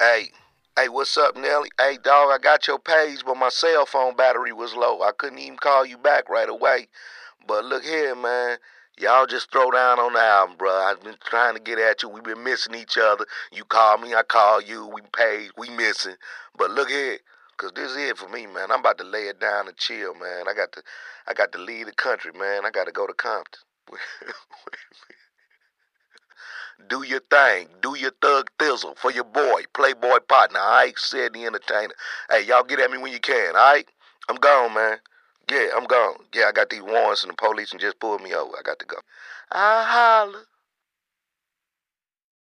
Hey, hey, what's up, Nelly? Hey, dog, I got your page, but my cell phone battery was low. I couldn't even call you back right away. But look here, man. Y'all just throw down on the album, bro. I've been trying to get at you. We've been missing each other. You call me, I call you. We paid, we missing. But look here, cause this is it for me, man. I'm about to lay it down and chill, man. I got to leave the country, man. I got to go to Compton. Do your thing. Do your thug thizzle for your boy, Playboy partner. All right, said the entertainer. Hey, y'all get at me when you can. All right, I'm gone, man. Yeah, I'm gone. Yeah, I got these warrants and the police and just pulled me over. I got to go. I holla.